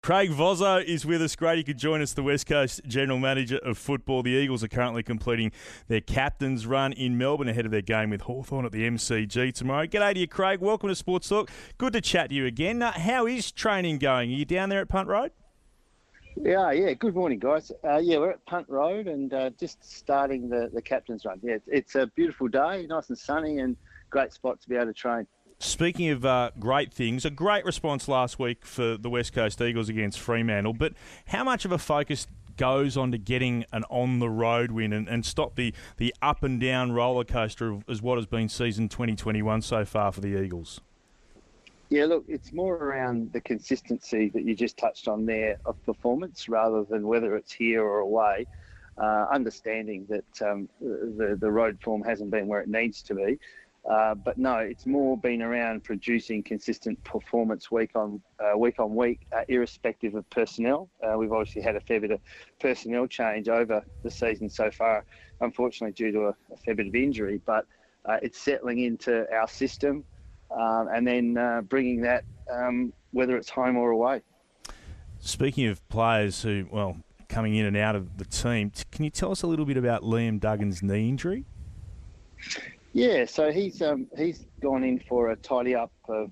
Craig Vozzo is with us. Great he could join us, the West Coast General Manager of Football. The Eagles are currently completing their captain's run in Melbourne ahead of their game with Hawthorn at the MCG tomorrow. G'day to you, Craig. Welcome to Sports Talk. Good to chat to you again. How is training going? Are you down there at Punt Road? Yeah. Good morning, guys. We're at Punt Road and just starting the captain's run. Yeah, it's a beautiful day, nice and sunny, and great spot to be able to train. Speaking of great things, a great response last week for the West Coast Eagles against Fremantle, but how much of a focus goes on to getting an on-the-road win and stop the up-and-down roller coaster as what has been season 2021 so far for the Eagles? Yeah, look, it's more around the consistency that you just touched on there of performance rather than whether it's here or away. Understanding that the road form hasn't been where it needs to be. But no, it's more been around producing consistent performance week on week, irrespective of personnel. We've obviously had a fair bit of personnel change over the season so far, unfortunately due to a fair bit of injury. But it's settling into our system and then bringing that, whether it's home or away. Speaking of players who, coming in and out of the team, can you tell us a little bit about Liam Duggan's knee injury? Yeah, so he's gone in for a tidy up of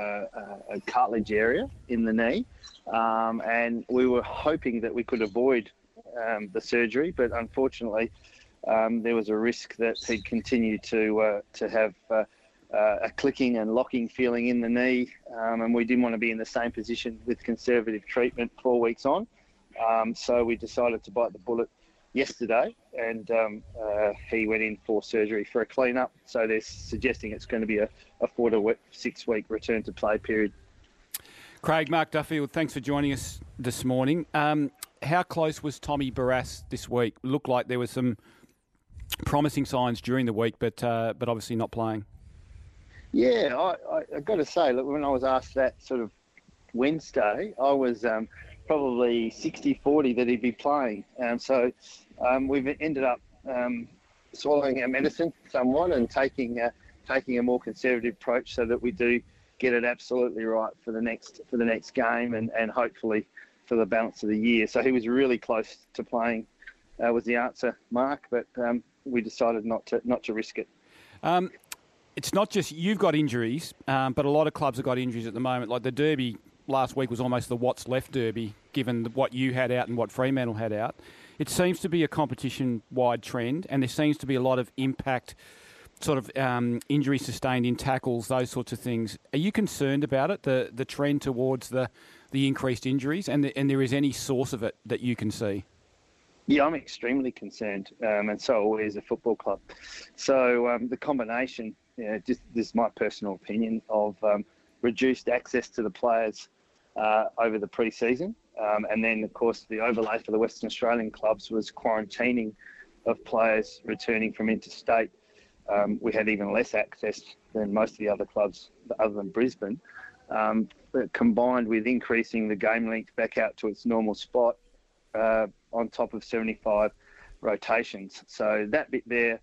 a cartilage area in the knee, and we were hoping that we could avoid the surgery, but unfortunately there was a risk that he'd continue to have a clicking and locking feeling in the knee, and we didn't want to be in the same position with conservative treatment 4 weeks on, so we decided to bite the bullet yesterday, and he went in for surgery for a clean-up. So they're suggesting it's going to be a 4 to 6 week return to play period. Craig, Mark Duffield, thanks for joining us this morning. How close was Tommy Barrass this week? Looked like there were some promising signs during the week, but obviously not playing. Yeah, I got to say, look, when I was asked that sort of Wednesday, I was probably 60-40 that he'd be playing. So we've ended up swallowing our medicine somewhat and taking a more conservative approach so that we do get it absolutely right for the next game and hopefully for the balance of the year. So he was really close to playing, was the answer, Mark. But we decided not to risk it. It's not just you've got injuries, but a lot of clubs have got injuries at the moment. Like the Derby last week was almost the what's left Derby, given what you had out and what Fremantle had out. It seems to be a competition-wide trend, and there seems to be a lot of impact, sort of injury sustained in tackles, those sorts of things. Are you concerned about it, the trend towards the increased injuries, and there is any source of it that you can see? Yeah, I'm extremely concerned, and so are we as a football club. So the combination, just this is my personal opinion, of reduced access to the players over the pre-season. And then, of course, the overlay for the Western Australian clubs was quarantining of players returning from interstate. We had even less access than most of the other clubs other than Brisbane, but combined with increasing the game length back out to its normal spot on top of 75 rotations. So that bit there,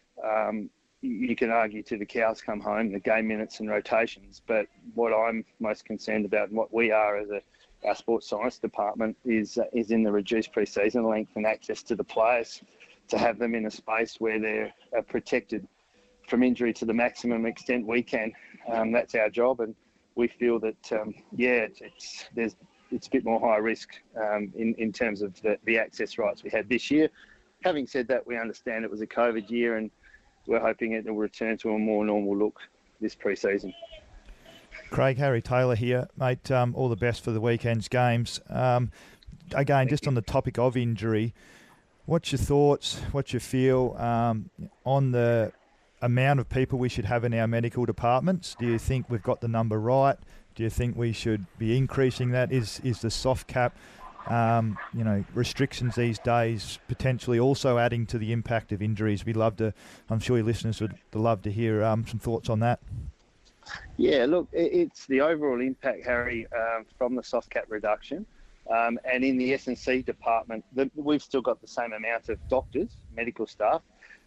you can argue to the cows come home, the game minutes and rotations. But what I'm most concerned about and what we are as our sports science department is in the reduced pre-season length and access to the players to have them in a space where they're protected from injury to the maximum extent we can. That's our job, and we feel that it's a bit more high risk in terms of the access rights we had this year. Having said that, we understand it was a COVID year, and we're hoping it will return to a more normal look this pre-season. Craig, Harry Taylor here, mate. All the best for the weekend's games. Again, just on the topic of injury, what's your thoughts, what's your feel on the amount of people we should have in our medical departments? Do you think we've got the number right? Do you think we should be increasing that? Is the soft cap, restrictions these days potentially also adding to the impact of injuries? I'm sure your listeners would love to hear some thoughts on that. Yeah, look, it's the overall impact, Harry, from the soft cap reduction. And in the S&C department, we've still got the same amount of doctors, medical staff.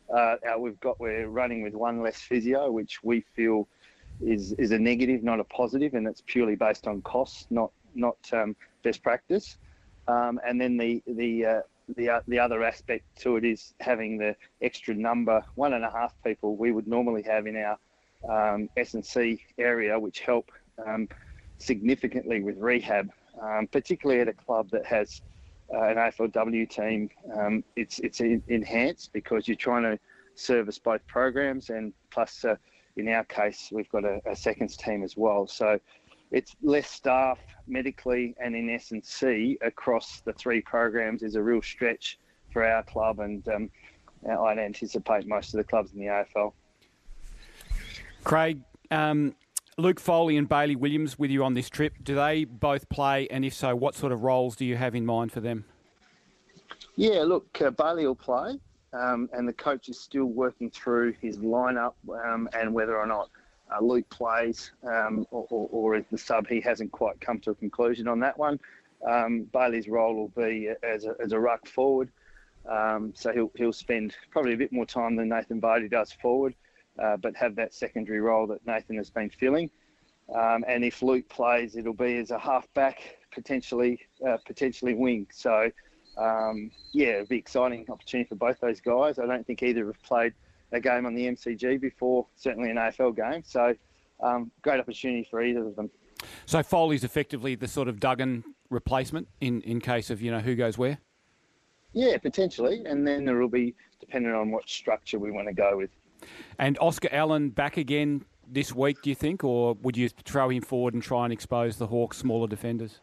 We're running with one less physio, which we feel is a negative, not a positive, and it's purely based on costs, not best practice. And then the other aspect to it is having the extra number, 1.5 people we would normally have in our S&C area, which help significantly with rehab, particularly at a club that has an AFLW team. It's enhanced because you're trying to service both programs, and plus, in our case, we've got a seconds team as well. So it's less staff medically and in S&C across the 3 programs is a real stretch for our club, and I'd anticipate most of the clubs in the AFL. Craig, Luke Foley and Bailey Williams with you on this trip. Do they both play, and if so, what sort of roles do you have in mind for them? Yeah, look, Bailey will play, and the coach is still working through his lineup and whether or not Luke plays or is the sub. He hasn't quite come to a conclusion on that one. Bailey's role will be as a ruck forward, so he'll spend probably a bit more time than Nathan Bodie does forward, but have that secondary role that Nathan has been filling. And if Luke plays, it'll be as a half-back, potentially wing. So, it'll be an exciting opportunity for both those guys. I don't think either have played a game on the MCG before, certainly an AFL game. So, great opportunity for either of them. So Foley's effectively the sort of Duggan replacement in case of, who goes where? Yeah, potentially. And then there will be, depending on what structure we want to go with. And Oscar Allen back again this week, do you think? Or would you throw him forward and try and expose the Hawks' smaller defenders?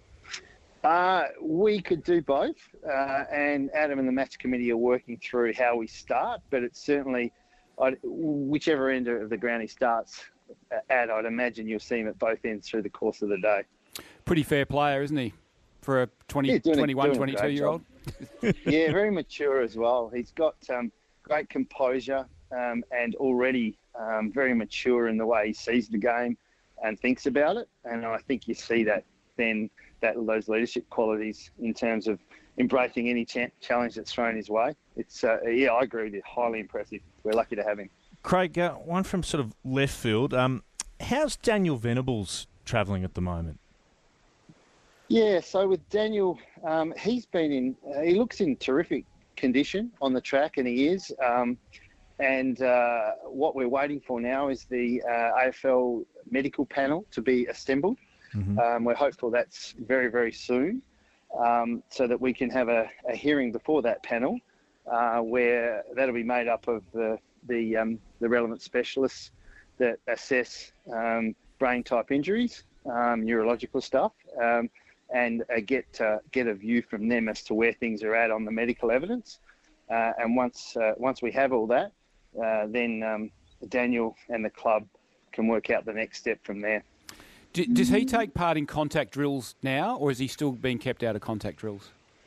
We could do both. And Adam and the match committee are working through how we start. But it's certainly, whichever end of the ground he starts at, I'd imagine you'll see him at both ends through the course of the day. Pretty fair player, isn't he? For a 21, 22-year-old? Yeah, very mature as well. He's got great composure and already very mature in the way he sees the game and thinks about it. And I think you see that then, those leadership qualities in terms of embracing any challenge that's thrown his way. It's I agree with you. Highly impressive. We're lucky to have him. Craig, one from sort of left field. How's Daniel Venables travelling at the moment? Yeah, so with Daniel, he looks in terrific condition on the track, and he is. And what we're waiting for now is the AFL medical panel to be assembled. Mm-hmm. We're hopeful that's very, very soon, so that we can have a hearing before that panel, where that'll be made up of the relevant specialists that assess brain type injuries, neurological stuff, and get a view from them as to where things are at on the medical evidence. And once we have all that, then Daniel and the club can work out the next step from there. Does he take part in contact drills now, or is he still being kept out of contact drills?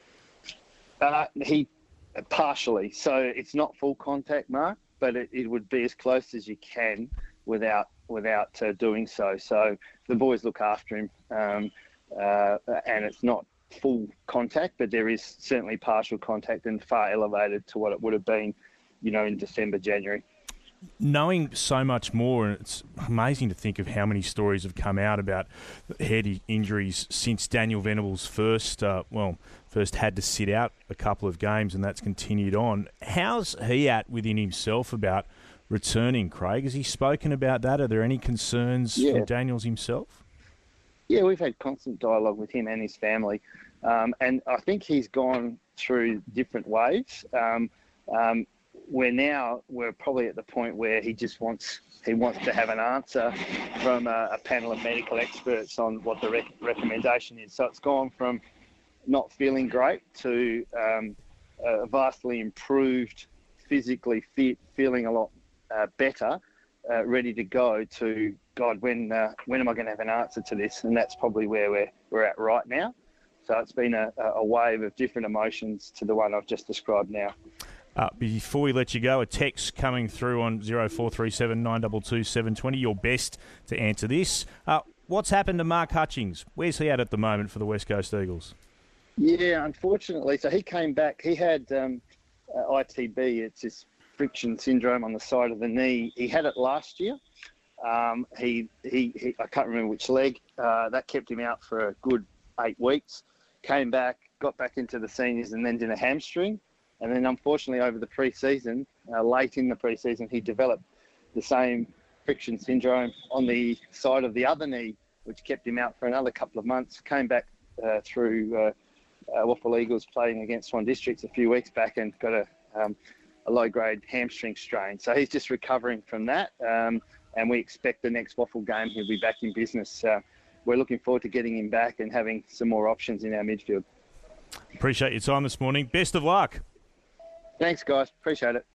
He partially. So it's not full contact, Mark, but it would be as close as you can without doing so. So the boys look after him, and it's not full contact, but there is certainly partial contact and far elevated to what it would have been, in December, January. Knowing so much more, and it's amazing to think of how many stories have come out about head injuries since Daniel Venables first had to sit out a couple of games, and that's continued on. How's he at within himself about returning, Craig? Has he spoken about that? Are there any concerns from Daniels himself? Yeah, we've had constant dialogue with him and his family, and I think he's gone through different waves. We're probably at the point where he wants to have an answer from a panel of medical experts on what the recommendation is. So it's gone from not feeling great to vastly improved, physically fit, feeling a lot better, ready to go, to God, when am I going to have an answer to this? And that's probably where we're at right now. So it's been a wave of different emotions to the one I've just described now. Before we let you go, a text coming through on 0437 922 720. Your best to answer this. What's happened to Mark Hutchings? Where's he at the moment for the West Coast Eagles? Yeah, unfortunately. So he came back. He had ITB. It's this friction syndrome on the side of the knee. He had it last year. He I can't remember which leg. That kept him out for a good 8 weeks, came back, got back into the seniors, and then did a hamstring. And then, unfortunately, over the pre-season, late in the pre-season, he developed the same friction syndrome on the side of the other knee, which kept him out for another couple of months. Came back through Waffle Eagles playing against Swan Districts a few weeks back and got a low-grade hamstring strain. So he's just recovering from that, and we expect the next Waffle game he'll be back in business. We're looking forward to getting him back and having some more options in our midfield. Appreciate your time this morning. Best of luck. Thanks, guys. Appreciate it.